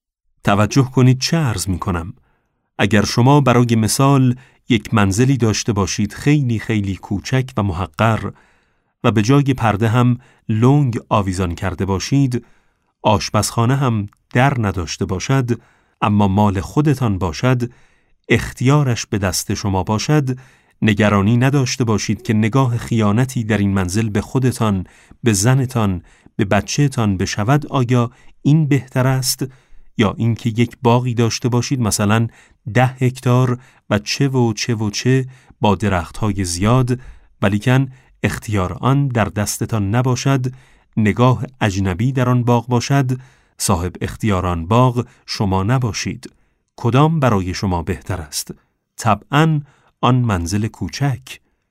توجه کنید چه عرض می‌کنم. اگر شما برای مثال یک منزلی داشته باشید خیلی خیلی کوچک و محقر و به جای پرده هم لنگ آویزان کرده باشید، آشپزخانه هم در نداشته باشد، اما مال خودتان باشد، اختیارش به دست شما باشد، نگرانی نداشته باشید که نگاه خیانتی در این منزل به خودتان، به زنتان، به بچه‌تان بشود. آیا این بهتر است یا اینکه یک باغی داشته باشید مثلا ده هکتار و چه و چه و چه با درختهای زیاد، ولیکن اختیار آن در دستتان نباشد، نگاه اجنبی در آن باغ باشد، صاحب اختیار آن باغ شما نباشید؟ کدام برای شما بهتر است؟ طبعاً آن منزل کوچک.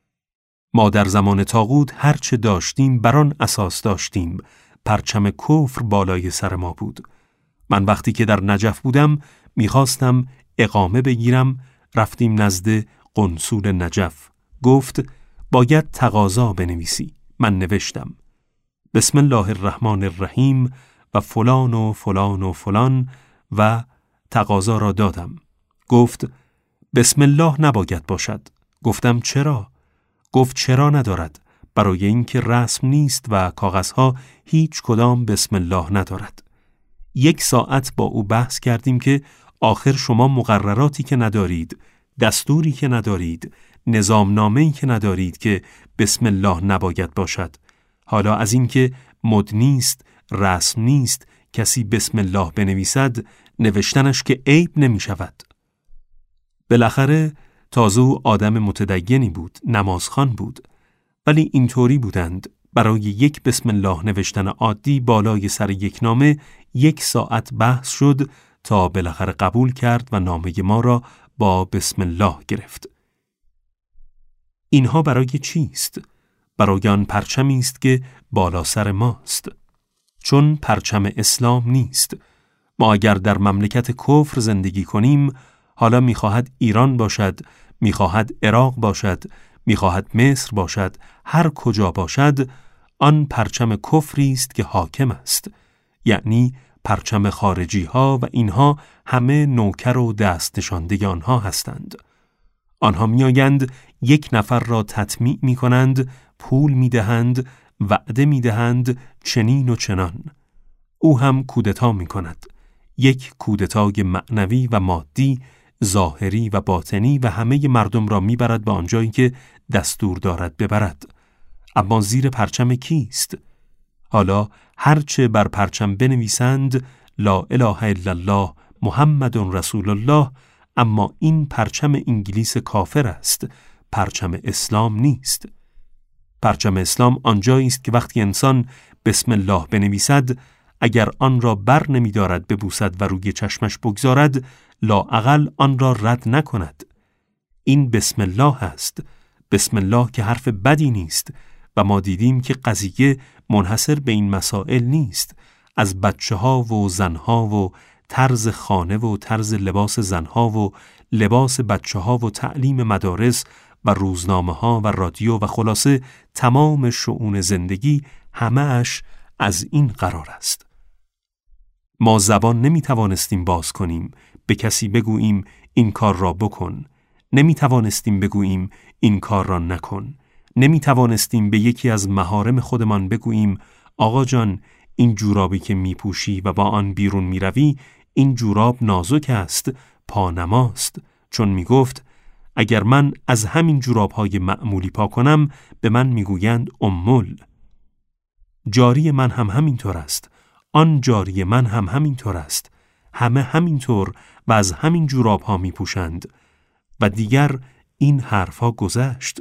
ما در زمان طاغوت هر چه داشتیم بر آن اساس داشتیم، پرچم کفر بالای سر ما بود. من وقتی که در نجف بودم میخواستم اقامه بگیرم. رفتیم نزد قنصول نجف. گفت باید تقاضا بنویسی. من نوشتم بسم الله الرحمن الرحیم و فلان و فلان و فلان و تقاضا را دادم. گفت بسم الله نباید باشد. گفتم چرا؟ گفت چرا ندارد؟ برای اینکه رسم نیست و کاغذها هیچ کدام بسم الله ندارد. یک ساعت با او بحث کردیم که آخر شما مقرراتی که ندارید، دستوری که ندارید، نظامنامه‌ای که ندارید که بسم الله نباید باشد. حالا از اینکه مد نیست، رسم نیست، کسی بسم الله بنویسد، نوشتنش که عیب نمی شود. بالاخره تازه او آدم متدینی بود، نمازخوان بود، ولی اینطوری بودند. برای یک بسم الله نوشتن عادی بالای سر یک نامه یک ساعت بحث شد تا بالاخره قبول کرد و نامه ما را با بسم الله گرفت. اینها برای چیست؟ برای آن پرچمی است که بالا سر ماست. چون پرچم اسلام نیست. ما اگر در مملکت کفر زندگی کنیم، حالا می‌خواهد ایران باشد، می‌خواهد عراق باشد، می‌خواهد مصر باشد، هر کجا باشد، آن پرچم کفری است که حاکم است. یعنی پرچم خارجی ها و اینها همه نوکر و دست نشانده آنها هستند. آنها میآیند یک نفر را تطمیع می کنند، پول می دهند، وعده می دهند، چنین و چنان. او هم کودتا می کند. یک کودتای معنوی و مادی، ظاهری و باطنی و همه مردم را می برد به آنجایی که دستور دارد ببرد. اما زیر پرچم کیست؟ حالا هرچه بر پرچم بنویسند لا اله الا الله محمد رسول الله، اما این پرچم انگلیس کافر است، پرچم اسلام نیست. پرچم اسلام آنجایی است که وقتی انسان بسم الله بنویسد، اگر آن را بر نمی دارد ببوسد و روی چشمش بگذارد، لااقل آن را رد نکند. این بسم الله است. بسم الله که حرف بدی نیست و ما دیدیم که قضیه منحصر به این مسائل نیست. از بچه ها و زن ها و طرز خانه و طرز لباس زن ها و لباس بچه ها و تعلیم مدارس و روزنامه ها و رادیو و خلاصه تمام شؤون زندگی همه اش از این قرار است. ما زبان نمی توانستیم باز کنیم، به کسی بگوییم این کار را بکن. نمی توانستیم بگوییم این کار را نکن. نمی توانستیم به یکی از محارم خودمان بگوییم آقا جان این جورابی که می پوشی و با آن بیرون می روی، این جوراب نازک است، پانماست. چون می گفت اگر من از همین جورابهای معمولی پا کنم، به من می گویند امول. جاری من هم همینطور است، آن جاری من هم همینطور است، همه همینطور و از همین جورابها می پوشند. و دیگر این حرفها گذشت.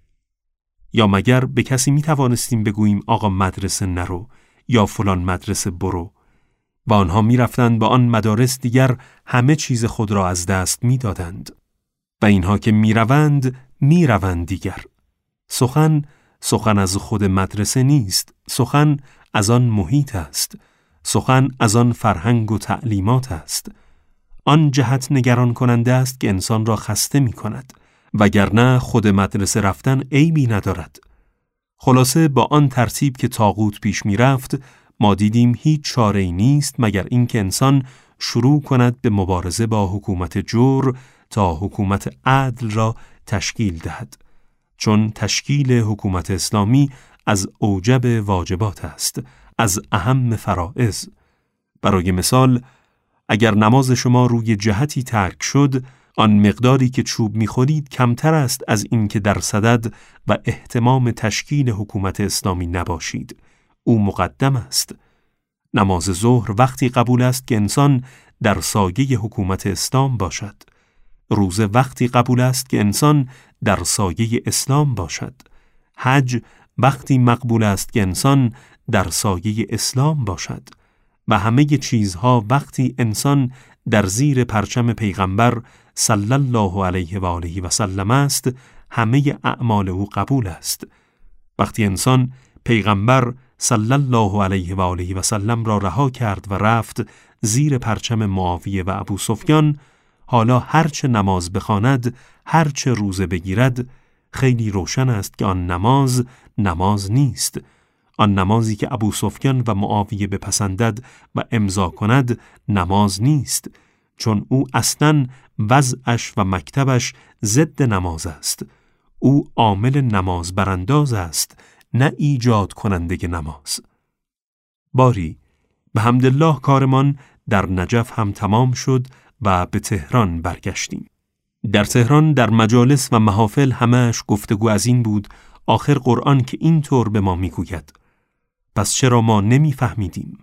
یا مگر به کسی می توانستیم بگوییم آقا مدرسه نرو یا فلان مدرسه برو؟ و آنها می رفتند به آن مدارس، دیگر همه چیز خود را از دست می دادند. و اینها که می روند می روند دیگر. سخن سخن از خود مدرسه نیست، سخن از آن محیط است، سخن از آن فرهنگ و تعلیمات است. آن جهت نگران کننده است که انسان را خسته می کند، وگرنه خود مدرسه رفتن عیبی ندارد. خلاصه با آن ترتیب که طاغوت پیش می رفت، ما دیدیم هیچ چاره‌ای نیست مگر اینکه انسان شروع کند به مبارزه با حکومت جور تا حکومت عدل را تشکیل دهد. چون تشکیل حکومت اسلامی از اوجب واجبات است، از اهم فرائض. برای مثال، اگر نماز شما روی جهتی ترک شد، آن مقداری که چوب می‌خورید کمتر است از این که در صدد و اهتمام تشکیل حکومت اسلامی نباشید. او مقدم است. نماز ظهر وقتی قبول است که انسان در سایه حکومت اسلام باشد. روزه وقتی قبول است که انسان در سایه اسلام باشد. حج وقتی مقبول است که انسان در سایه اسلام باشد. و همه چیزها وقتی انسان در زیر پرچم پیغمبر صلی الله علیه و آله و سلم است، همه اعمال او قبول است. وقتی انسان پیغمبر صلی الله علیه و آله و سلم را رها کرد و رفت زیر پرچم معاویه و ابو سفیان، حالا هرچه نماز بخواند، هرچه روزه بگیرد، خیلی روشن است که آن نماز نماز نیست. آن نمازی که ابو سفیان و معاویه بپسندد و امضا کند نماز نیست، چون او اصلاً وضعش و مکتبش ضد نماز است. او عامل نماز برانداز است، نه ایجاد کننده نماز. باری به حمدالله کارمان در نجف هم تمام شد و به تهران برگشتیم. در تهران در مجالس و محافل همه‌اش گفتگو از این بود آخر قرآن که این طور به ما میگوید، پس چرا ما نمیفهمیدیم؟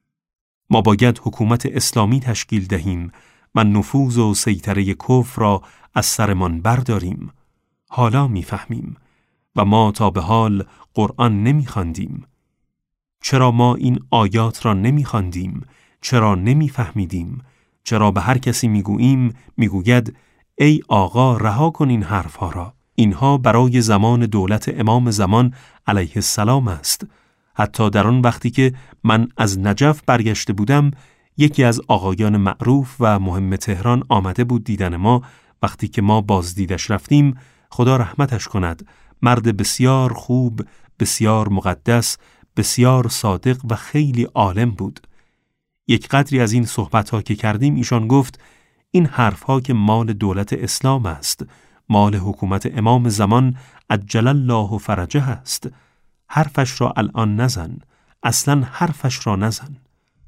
ما باید حکومت اسلامی تشکیل دهیم و نفوذ و سیطره کفر را از سرمان برداریم. حالا میفهمیم و ما تا به حال قرآن نمیخواندیم. چرا ما این آیات را نمیخواندیم؟ چرا نمیفهمیدیم؟ چرا به هر کسی میگوییم میگوید ای آقا رها کن این حرفها را، اینها برای زمان دولت امام زمان علیه السلام است. حتی در آن وقتی که من از نجف برگشته بودم، یکی از آقایان معروف و مهم تهران آمده بود دیدن ما. وقتی که ما بازدیدش رفتیم، خدا رحمتش کند، مرد بسیار خوب، بسیار مقدس، بسیار صادق و خیلی عالم بود. یک قدری از این صحبت‌ها که کردیم ایشان گفت این حرف‌ها که مال دولت اسلام است، مال حکومت امام زمان عجل الله فرجه است. حرفش را الان نزن، اصلاً حرفش را نزن.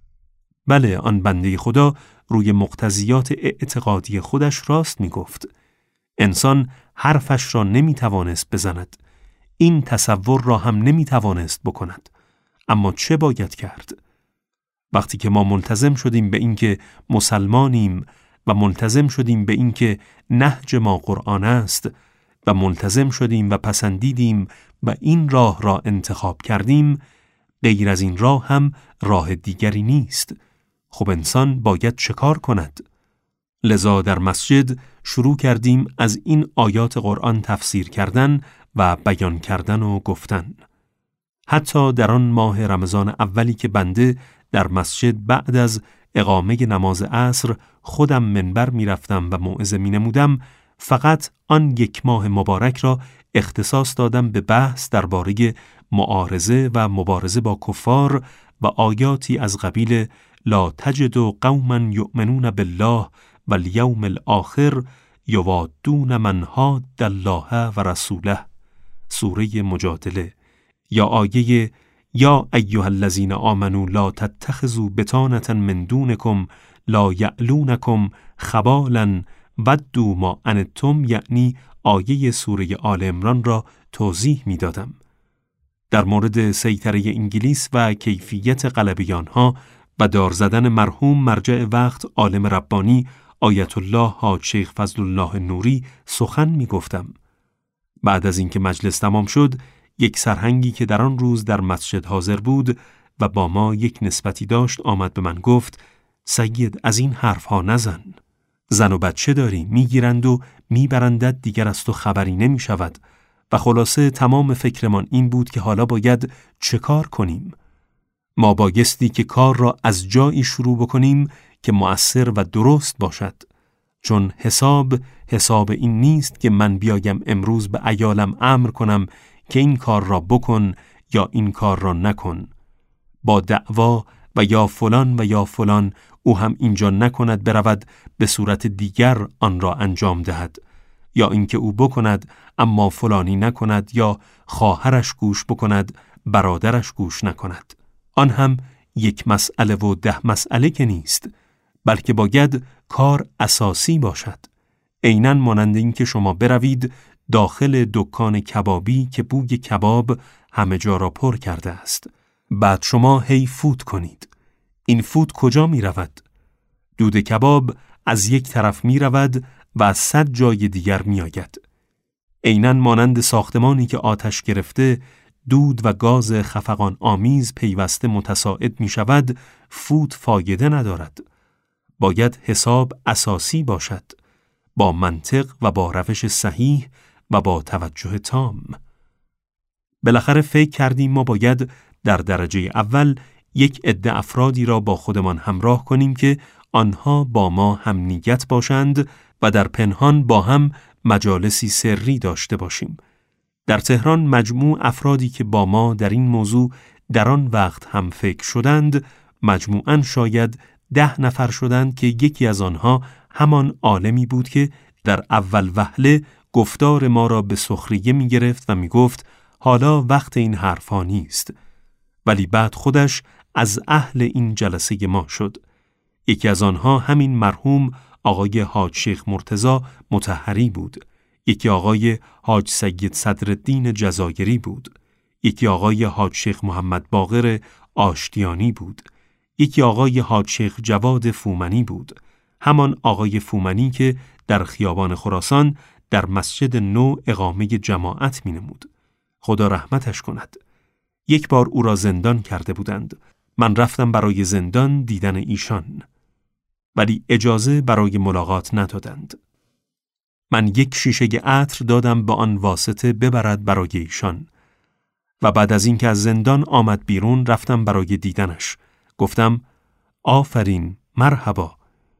بله، آن بنده خدا روی مقتضیات اعتقادی خودش راست می گفت. انسان حرفش را نمی توانست بزند، این تصور را هم نمی توانست بکند. اما چه باید کرد؟ وقتی که ما ملتزم شدیم به اینکه مسلمانیم و ملتزم شدیم به اینکه نهج ما قرآن است و ملتزم شدیم و پسندیدیم و این راه را انتخاب کردیم، غیر از این راه هم راه دیگری نیست. خب انسان باید چه کار کند؟ لذا در مسجد شروع کردیم از این آیات قرآن تفسیر کردن و بیان کردن و گفتن. حتی در آن ماه رمضان اولی که بنده در مسجد بعد از اقامه نماز عصر خودم منبر می رفتم و موعظه می نمودم، فقط آن یک ماه مبارک را اختصاص دادم به بحث درباره معارضه و مبارزه با کفار و آیاتی از قبیل لا تجد قوما یؤمنون بالله والیوم الآخر یوادون من حاد الله و رسوله، سوره مجادله، یا آیه یا ایها الذین آمنوا لا تتخذوا بطانة من دونکم لا یعلونکم خبالا ودوا ما عنتم، یعنی آیه سوره آل عمران را توضیح می دادم. در مورد سیطره انگلیس و کیفیت غلبیانها و دار زدن مرحوم مرجع وقت عالم ربانی آیت الله حاج شیخ فضل الله نوری سخن می گفتم. بعد از اینکه مجلس تمام شد، یک سرهنگی که در آن روز در مسجد حاضر بود و با ما یک نسبتی داشت آمد به من گفت سید از این حرفها نزن. زن و بچه داری، میگیرند و میبرندت، دیگر از تو خبری نمی شود. و خلاصه تمام فکرمان این بود که حالا باید چه کار کنیم؟ ما بایستی که کار را از جایی شروع بکنیم که مؤثر و درست باشد. چون حساب حساب این نیست که من بیایم امروز به عیالم امر کنم که این کار را بکن یا این کار را نکن. با دعوا و یا فلان و یا فلان او هم اینجا نکند برود به صورت دیگر آن را انجام دهد، یا اینکه او بکند اما فلانی نکند، یا خواهرش گوش بکند برادرش گوش نکند. آن هم یک مسئله و ده مسئله که نیست، بلکه باید کار اساسی باشد. عیناً مانند این که شما بروید داخل دکان کبابی که بوی کباب همه جا را پر کرده است، بعد شما هی فوت کنید. این فوت کجا می رود؟ دود کباب از یک طرف می رود و از صد جای دیگر می آید. عیناً مانند ساختمانی که آتش گرفته، دود و گاز خفقان آمیز پیوسته متصاعد می شود، فوت فایده ندارد. باید حساب اساسی باشد، با منطق و با روش صحیح و با توجه تام. بالاخره فکر کردیم ما باید در درجه اول یک عده افرادی را با خودمان همراه کنیم که آنها با ما هم نیت باشند و در پنهان با هم مجالسی سری داشته باشیم. در تهران مجموع افرادی که با ما در این موضوع در آن وقت هم فکر شدند، مجموعاً شاید ده نفر شدند که یکی از آنها همان عالمی بود که در اول وهله گفتار ما را به سخریه می گرفت و می گفت حالا وقت این حرفا نیست، ولی بعد خودش از اهل این جلسه ما شد. یکی از آنها همین مرحوم آقای حاج شیخ مرتضی مطهری بود، یکی آقای حاج سید صدرالدین جزایری بود، یکی آقای حاج شیخ محمد باقر آشتیانی بود، یکی آقای حاج شیخ جواد فومنی بود، همان آقای فومنی که در خیابان خراسان در مسجد نو اقامه جماعت می نمود. خدا رحمتش کند. یک بار او را زندان کرده بودند. من رفتم برای زندان دیدن ایشان، ولی اجازه برای ملاقات ندادند. من یک شیشه عطر دادم به آن واسطه ببرد برای ایشان و بعد از اینکه از زندان آمد بیرون رفتم برای دیدنش. گفتم آفرین، مرحبا.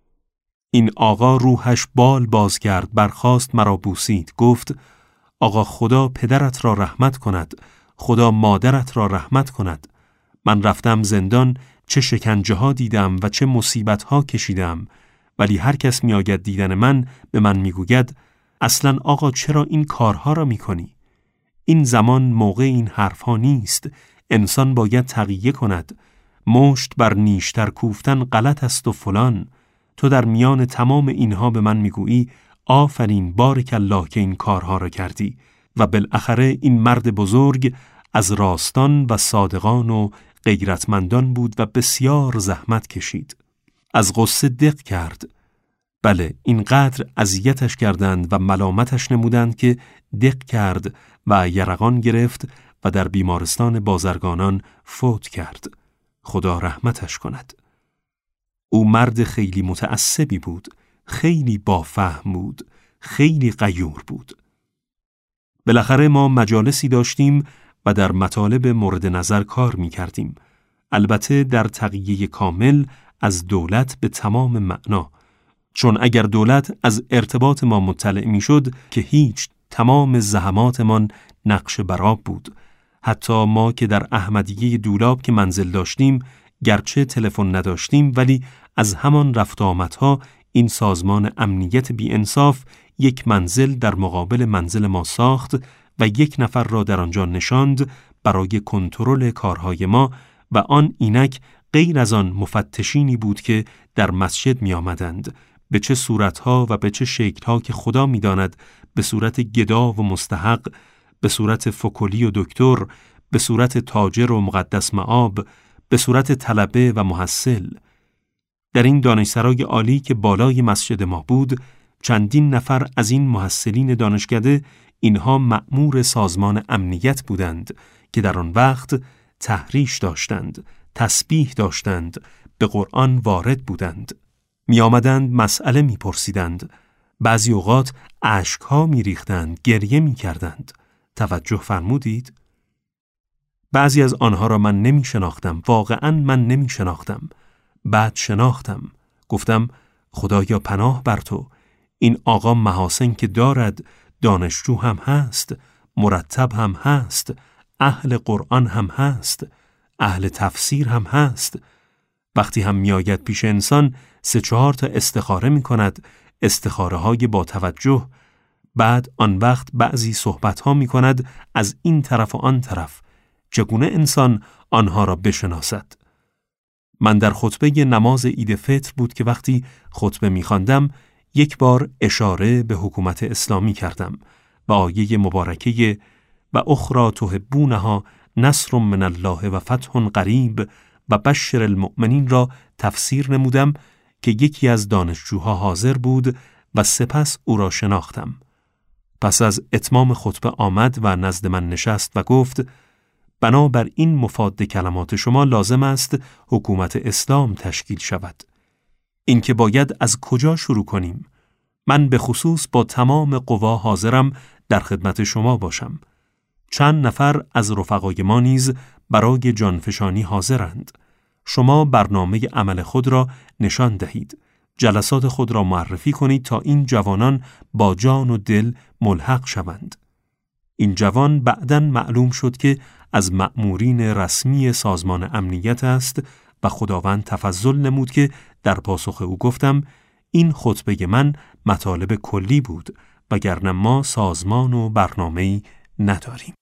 این آقا روحش بال باز کرد، برخاست مرا بوسید، گفت آقا خدا پدرت را رحمت کند، خدا مادرت را رحمت کند. من رفتم زندان، چه شکنجه ها دیدم و چه مصیبت ها کشیدم، ولی هر کس می آید دیدن من به من می گوید اصلا آقا چرا این کارها را می کنی؟ این زمان موقع این حرفها نیست، انسان باید تقیه کند، مشت بر نیشتر کوفتن غلط است و فلان. تو در میان تمام اینها به من میگویی آفرین بارک الله که این کارها را کردی و بالاخره این مرد بزرگ از راستان و صادقان و غیرتمندان بود و بسیار زحمت کشید. از غصه دق کرد. بله، اینقدر اذیتش کردند و ملامتش نمودند که دق کرد و یرقان گرفت و در بیمارستان بازرگانان فوت کرد. خدا رحمتش کند. او مرد خیلی متعصبی بود، خیلی با فهم بود، خیلی غیور بود. بالاخره ما مجالسی داشتیم و در مطالب مورد نظر کار می کردیم. البته در تقیه کامل از دولت به تمام معنا، چون اگر دولت از ارتباط ما مطلع می شد که هیچ، تمام زحماتمان نقش برآب بود. حتی ما که در احمدیه دولاب که منزل داشتیم، گرچه تلفن نداشتیم ولی از همان رفت آمدها این سازمان امنیت بی انصاف یک منزل در مقابل منزل ما ساخت و یک نفر را در آنجا نشاند برای کنترل کارهای ما و آن اینک غیر از آن مفتشینی بود که در مسجد می آمدند، به چه صورتها و به چه شکلها که خدا می داند، به صورت گدا و مستحق، به صورت فکلی و دکتر، به صورت تاجر و مقدس مآب، به صورت طلبه و محصل. در این دانشسرای عالی که بالای مسجد ما بود، چندین نفر از این محصلین دانشکده، اینها مأمور سازمان امنیت بودند که در آن وقت تحریش داشتند، تسبیح داشتند، به قرآن وارد بودند. می آمدند مسئله می پرسیدند. بعضی اوقات اشکها می ریختند، گریه می کردند. توجه فرمودید؟ بعضی از آنها را من نمی شناختم، واقعاً من نمی شناختم. بعد شناختم. گفتم خدایا پناه بر تو، این آقا محاسن که دارد، دانشجو هم هست، مرتب هم هست، اهل قرآن هم هست، اهل تفسیر هم هست. وقتی هم می آید پیش انسان سه چهار تا استخاره می کند، استخاره های با توجه. بعد آن وقت بعضی صحبت ها می کند از این طرف و آن طرف. چگونه انسان آنها را بشناسد؟ من در خطبه نماز عید فطر بود که وقتی خطبه می خواندم یک بار اشاره به حکومت اسلامی کردم و آیه مبارکه و اخرى تحبونها نصر من الله و فتح قریب و بشر المؤمنین را تفسیر نمودم که یکی از دانشجوها حاضر بود و سپس او را شناختم. پس از اتمام خطبه آمد و نزد من نشست و گفت بنابر این مفاد کلمات شما لازم است حکومت اسلام تشکیل شود. این که باید از کجا شروع کنیم؟ من به خصوص با تمام قوا حاضرم در خدمت شما باشم. چند نفر از رفقای ما نیز برای جانفشانی حاضرند. شما برنامه عمل خود را نشان دهید. جلسات خود را معرفی کنید تا این جوانان با جان و دل ملحق شوند. این جوان بعداً معلوم شد که از مأمورین رسمی سازمان امنیت است و خداوند تفضل نمود که در پاسخ او گفتم این خطبه من مطالب کلی بود وگرنه ما سازمان و برنامه‌ای نداریم.